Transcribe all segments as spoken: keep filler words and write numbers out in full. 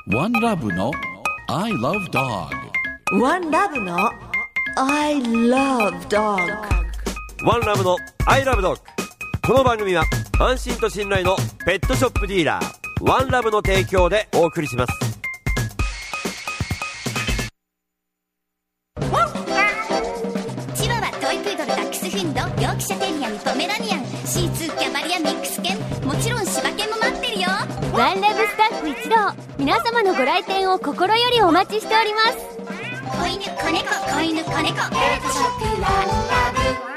ワンラブの I love dog。 ワンラブの I love dog。 ワンラブの I love dog。 この番組は安心と信頼のペットショップディーラーワンラブの提供でお送りします。 チワワ、トイプードル、ダックスフンド、ヨークシャテリアン、ポメラニアン、シーツー、キャバリア、ミックス犬、もちろん柴犬も待ってるよ。 ワンラブスタッフ一同、皆様のご来店を心よりお待ちしております。 子犬、子猫、子犬、子猫、ペットショップワンラ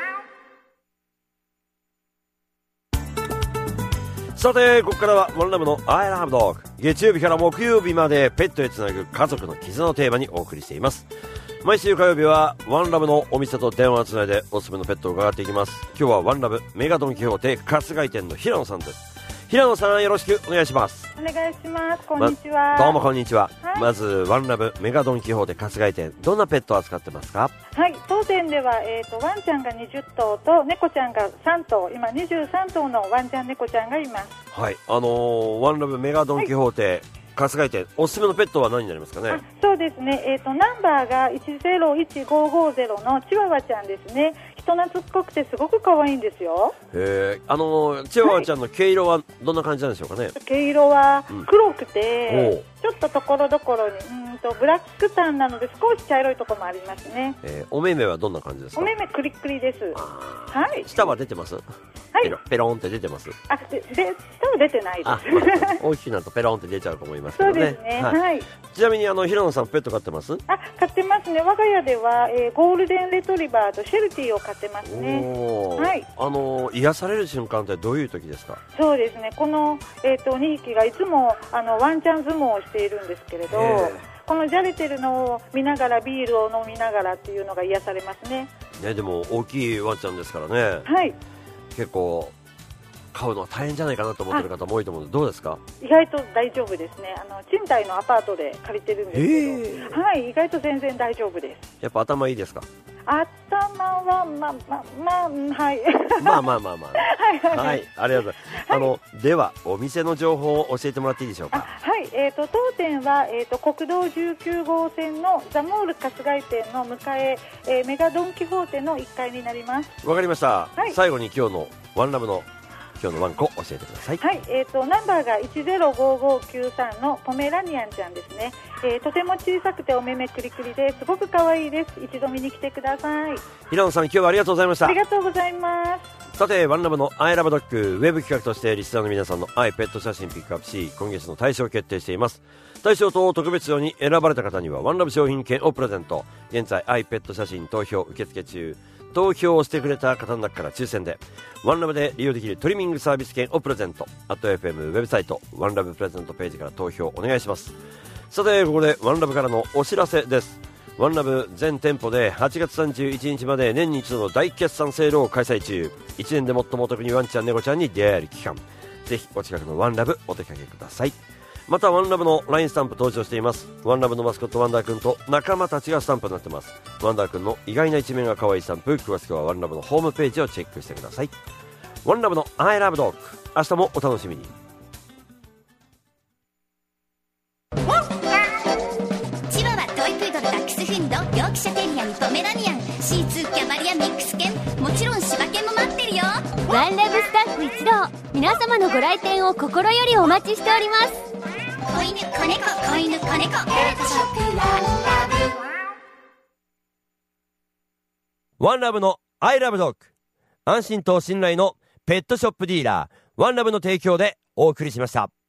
ブ。さて、ここからはワンラブの I love dog。 月曜日から木曜日までペットへつなぐ家族の絆をテーマにお送りしています。毎週火曜日はワンラブのお店と電話をつないでおすすめのペットを伺っていきます。今日はワンラブメガドンキホーテ春日井店の平野さんです。平野さん、よろしくお願いします。 お願いします。こんにちは、 ま、どうもこんにちは、 はい、 まずワンラブメガドンキホーテ春日井店、どんなペットを扱ってますか？ はい、当店では、えー、とワンちゃんがにじゅっとうと猫ちゃんがさんとう、今にじゅうさんとうのワンちゃん猫ちゃんがいます。 はい、あのー、ワンラブメガドンキホーテ、はい、春日井店、おすすめのペットは何になりますかね？ あ、そうですね、えー、とナンバーがいちゼロいちごごゼロのチワワちゃんですね。人懐っこくてすごく可愛いんですよ。 へー、あのー、チワワちゃんの毛色はどんな感じなんでしょうかね？ 毛色は黒くて、 うん、 ちょっとところどころにうんとブラックタンなので少し茶色いところもありますね。 えー、お目目はどんな感じですか？ お目目クリックリです。はい、 舌は出てます？ はい、 ペロペロンって出てます？ あ、で、で、舌は出てないです。 あ、大きくなるとペロンって出ちゃうと思いますけどね。 そうですね、はいはい、 ちなみにあの平野さん、ペット飼ってます？ あ、飼ってますね。我が家では、えー、ゴールデンレトリバーとシェルティを飼ってますね。はい、 あの癒される瞬間ってどういう時ですか？ そうですね、この、えー、とにひきがいつもあのワンちゃん相撲をしているんですけれど、このじゃれてるのを見ながらビールを飲みながらっていうのが癒されますね。 ね、でも大きいワンちゃんですからね、 はい、 結構飼うのは大変じゃないかなと思ってる方も多いと思うので、どうですか？ 意外と大丈夫ですね。あの賃貸のアパートで借りてるんですけど、はい、意外と全然大丈夫です。 やっぱ頭いいですか？ 頭はまあまあまあ、はい、 まあまあまあまあはい、はい、ありがとうございます、はい、あのではお店の情報を教えてもらっていいでしょうか？ はい、えー、と当店は、えー、と国道じゅうきゅうごうせんのザモール春日井店の向かい、えー、メガドンキホーテのいっかいになります。 わかりました、 はい、 最後に今日のワンラブの今日のワンコ教えてください。 はい、えー、とナンバーがいちゼロごごきゅうさんのポメラニアンちゃんですね。えー、とても小さくてお目目クリクリですごく可愛いです。一度見に来てください。 平野さん、今日はありがとうございました。 ありがとうございます。 さて、ワンラブの I love dog ウェブ企画としてリスナーの皆さんの愛ペット写真ピックアップし、今月の大賞を決定しています。大賞と特別賞に選ばれた方にはワンラブ商品券をプレゼント。現在愛ペット写真投票受付中。投票をしてくれた方の中から抽選でワンラブで利用できるトリミングサービス券をプレゼント。アット エフエム ウェブサイトワンラブプレゼントページから投票お願いします。さて、ここでワンラブからのお知らせです。ワンラブ全店舗ではちがつさんじゅういちにちまで年に一度の大決算セールを開催中。いちねんで最もお得にワンちゃん猫ちゃんに出会える期間、ぜひお近くのワンラブお出かけください。またワンラブの ライン スタンプ登場しています。ワンラブのマスコットワンダーくんと仲間たちがスタンプになってます。ワンダーくんの意外な一面が可愛いスタンプ、詳しくはワンラブのホームページをチェックしてください。ワンラブの I love dog、 明日もお楽しみに。 チワワ、トイプードル、ダックスフンド、ヨークシャテリアン、ポメラニアン、シーツー、キャバリア、ミックス犬、もちろん柴犬も待ってるよ。 ワンラブスタッフ一同、皆様のご来店を心よりお待ちしております。 子犬、子猫、子犬、子猫、ペットショップワンラブ。ワンラブの I love dog、 安心と信頼のペットショップディーラーワンラブの提供でお送りしました。